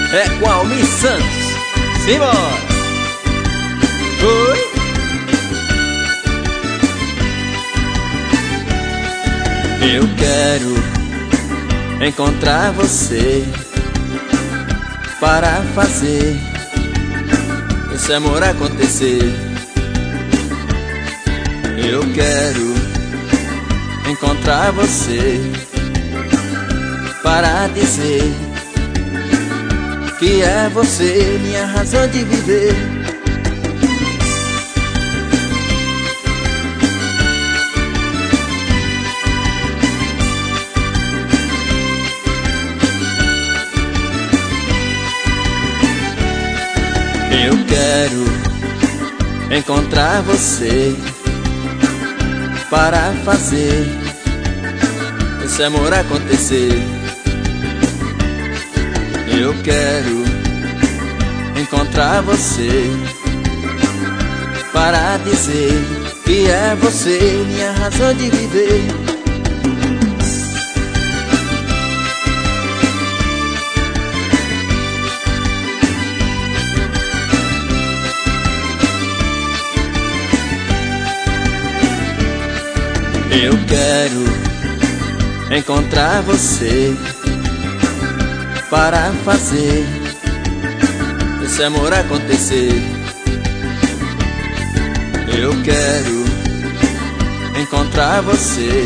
é com Almir Santos. Simbora! Oi! Eu quero encontrar você para fazer esse amor acontecer. Eu quero encontrar você para dizer que é você minha razão de viver. Eu quero encontrar você para fazer esse amor acontecer. Eu quero encontrar você para dizer que é você minha razão de viver. Eu quero encontrar você para fazer esse amor acontecer. Eu quero encontrar você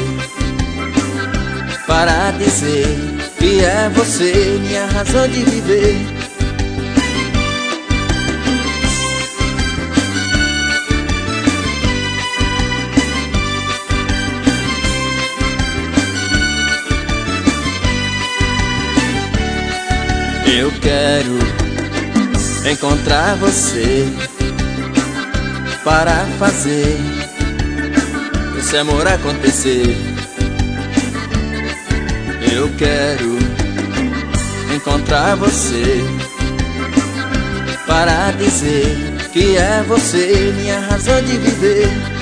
para dizer que é você minha razão de viver. Eu quero encontrar você para fazer esse amor acontecer. Eu quero encontrar você para dizer que é você minha razão de viver.